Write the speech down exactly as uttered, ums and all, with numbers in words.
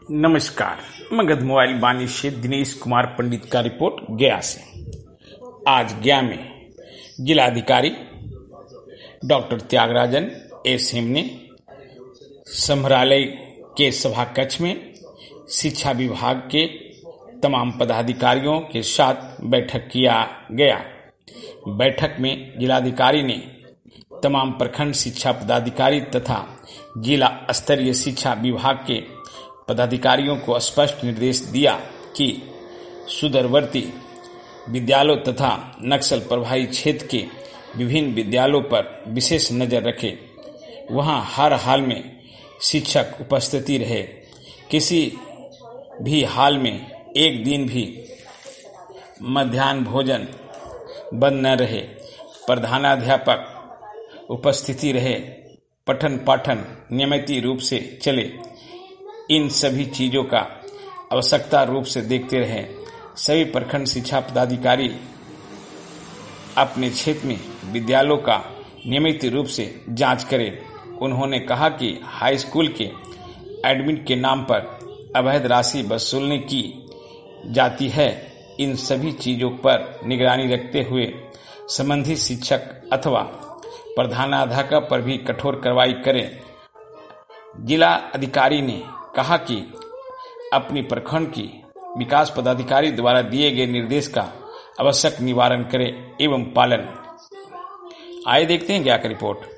नमस्कार। मगध मोबाइल बानी से दिनेश कुमार पंडित का रिपोर्ट गया से। आज गया में जिलाधिकारी डॉक्टर त्यागराजन एस हेम ने संभरालय के सभा कक्ष में शिक्षा विभाग के तमाम पदाधिकारियों के साथ बैठक किया गया। बैठक में जिलाधिकारी ने तमाम प्रखंड शिक्षा पदाधिकारी तथा जिला स्तरीय शिक्षा विभाग के पदाधिकारियों को स्पष्ट निर्देश दिया कि सुदूरवर्ती विद्यालयों तथा नक्सल प्रभावित क्षेत्र के विभिन्न विद्यालयों पर विशेष नजर रखें। वहां हर हाल में शिक्षक उपस्थिति रहे। किसी भी हाल में एक दिन भी मध्याह्न भोजन बंद न रहे। प्रधानाध्यापक उपस्थिति रहे। पठन पाठन नियमित रूप से चले। इन सभी चीजों का आवश्यकता रूप से देखते रहे। सभी प्रखंड शिक्षा पदाधिकारी अपने क्षेत्र में विद्यालयों का नियमित रूप से जांच करें। उन्होंने कहा कि हाई स्कूल के एडमिट के नाम पर अवैध राशि वसूलने की जाती है। इन सभी चीजों पर निगरानी रखते हुए संबंधित शिक्षक अथवा प्रधानाध्यापक पर भी कठोर कार्रवाई करें। जिला अधिकारी ने कहा कि अपनी प्रखंड की विकास पदाधिकारी द्वारा दिए गए निर्देश का आवश्यक निवारण करें एवं पालन। आइए देखते हैं क्या का रिपोर्ट।